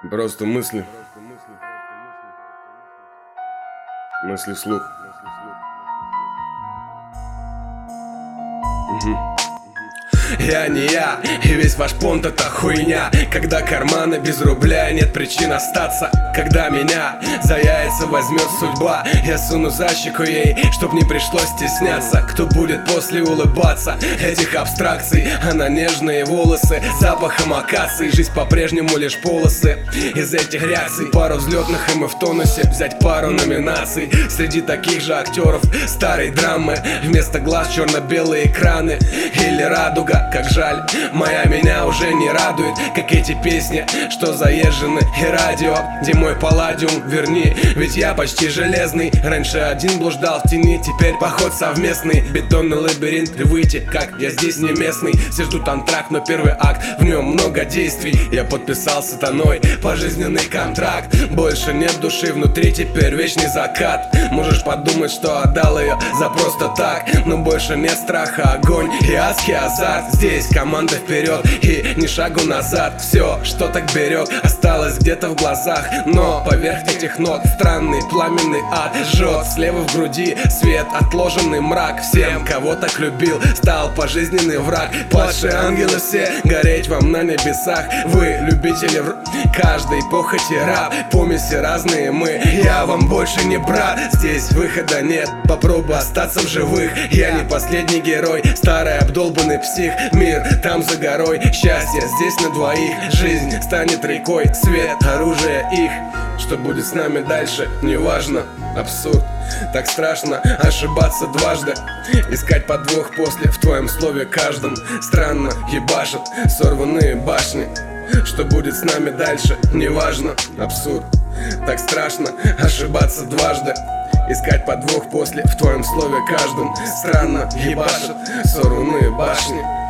Просто мысли. Мысли вслух. Я не я, и весь ваш понт это хуйня. Когда карманы без рубля, нет причин остаться. Когда меня за яйца возьмет судьба, я суну за щеку ей, чтоб не пришлось стесняться. Кто будет после улыбаться этих абстракций? Она нежные волосы, запахом акации. Жизнь по-прежнему лишь полосы из этих реакций. Пару взлетных и мы в тонусе. Взять пару номинаций среди таких же актеров старой драмы. Вместо глаз черно-белые экраны или радуга. Как жаль, моя меня уже не радует, как эти песни, что заезжены и радио, где мой палладиум, верни, ведь я почти железный. Раньше один блуждал в тени, теперь поход совместный. Бетонный лабиринт, и выйти, как я здесь не местный. Все ждут антракт, но первый акт, в нем много действий. Я подписал с сатаной пожизненный контракт. Больше нет души внутри, теперь вечный закат. Можешь подумать, что отдал ее за просто так, но больше нет страха, огонь и адский азарт. Здесь команда вперед и ни шагу назад. Все, что так берег, осталось где-то в глазах. Но поверх этих нот странный пламенный ад жжет. Слева в груди свет, отложенный мрак. Всем, кого так любил, стал пожизненный враг. Падшие ангелы все, гореть вам на небесах. Вы любители каждой похоти раб. Помеси разные мы, я вам больше не брат. Здесь выхода нет, попробуй остаться в живых. Я не последний герой, старый обдолбанный псих. Мир там за горой, счастье здесь на двоих. Жизнь станет рекой, свет, оружие их. Что будет с нами дальше, неважно. Абсурд, так страшно ошибаться дважды. Искать подвох после в твоем слове каждом. Странно ебашат сорванные башни. Что будет с нами дальше, неважно. Абсурд, так страшно ошибаться дважды. Искать подвох после в твоем слове каждом. Странно ебашат сорванные башни.